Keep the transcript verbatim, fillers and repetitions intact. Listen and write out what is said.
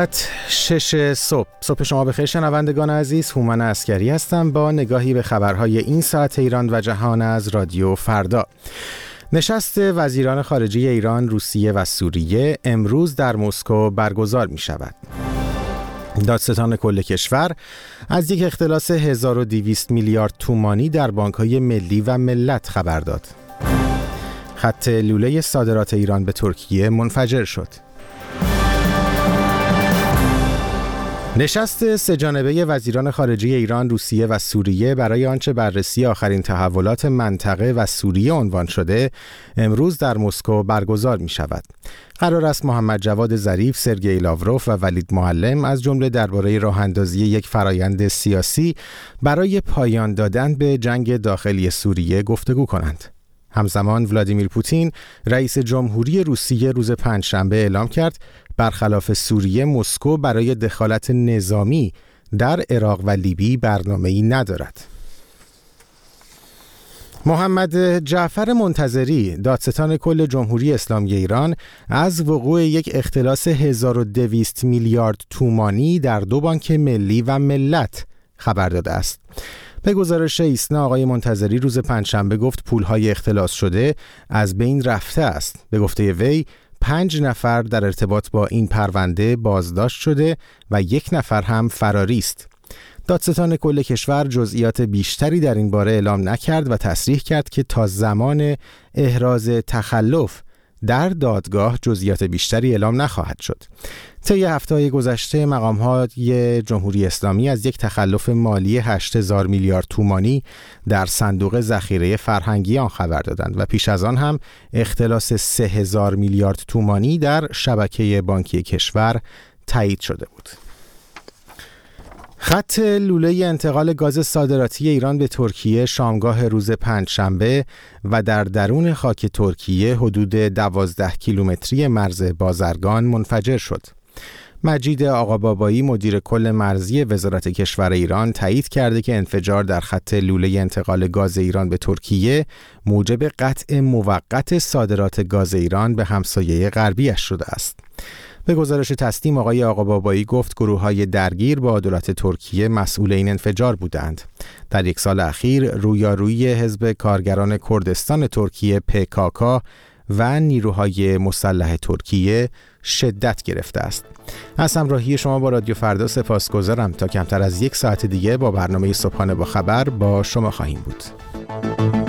ساعت شش صبح. صبح شما بخیر شنوندگان عزیز. هومن عسکری هستم با نگاهی به خبرهای این ساعت ایران و جهان از رادیو فردا. نشست وزیران خارجه ایران، روسیه و سوریه امروز در مسکو برگزار می شود. دادستان کل کشور از یک اختلاس هزار و دویست میلیارد تومانی در بانک‌های ملی و ملت خبر داد. خط لوله صادرات ایران به ترکیه منفجر شد. نشست سه‌جانبه وزیران خارجه ایران، روسیه و سوریه برای آنچه بررسی آخرین تحولات منطقه و سوریه عنوان شده امروز در مسکو برگزار می شود. قرار است محمد جواد ظریف، سرگئی لاوروف و ولید معلم از جمله درباره راه‌اندازی یک فرایند سیاسی برای پایان دادن به جنگ داخلی سوریه گفتگو کنند. همزمان ولادیمیر پوتین رئیس جمهوری روسیه روز پنجشنبه اعلام کرد برخلاف سوریه مسکو برای دخالت نظامی در عراق و لیبی برنامه‌ای ندارد. محمد جعفر منتظری، دادستان کل جمهوری اسلامی ایران، از وقوع یک اختلاس هزار و دویست میلیارد تومانی در دو بانک ملی و ملت خبر داده است. به گزارش ایسنا آقای منتظری روز پنجشنبه گفت پولهای اختلاس شده از بین رفته است. به گفته وی پنج نفر در ارتباط با این پرونده بازداشت شده و یک نفر هم فراری است. دادستان کل کشور جزئیات بیشتری در این باره اعلام نکرد و تصریح کرد که تا زمان احراز تخلف در دادگاه جزئیات بیشتری اعلام نخواهد شد. طی هفته‌های گذشته مقام‌های جمهوری اسلامی از یک تخلف مالی هشت هزار میلیارد تومانی در صندوق ذخیره فرهنگی آن خبر دادند و پیش از آن هم اختلاس سه هزار میلیارد تومانی در شبکه بانکی کشور تایید شده بود. خط لوله انتقال گاز صادراتی ایران به ترکیه شامگاه روز پنجشنبه و در درون خاک ترکیه حدود دوازده کیلومتری مرز بازرگان منفجر شد. مجید آقابابایی، مدیر کل مرزی وزارت کشور ایران، تایید کرده که انفجار در خط لوله انتقال گاز ایران به ترکیه موجب قطع موقت صادرات گاز ایران به همسایه غربیش شده است. به گزارش تسنیم آقای آقابابایی گفت گروه‌های درگیر با دولت ترکیه مسئول این انفجار بودند. در یک سال اخیر رویارویی حزب کارگران کردستان ترکیه پی کی کی و نیروهای مسلح ترکیه شدت گرفته است. از همراهی شما با رادیو فردا سپاسگزارم. تا کمتر از یک ساعت دیگه با برنامه صبحانه با خبر با شما خواهیم بود.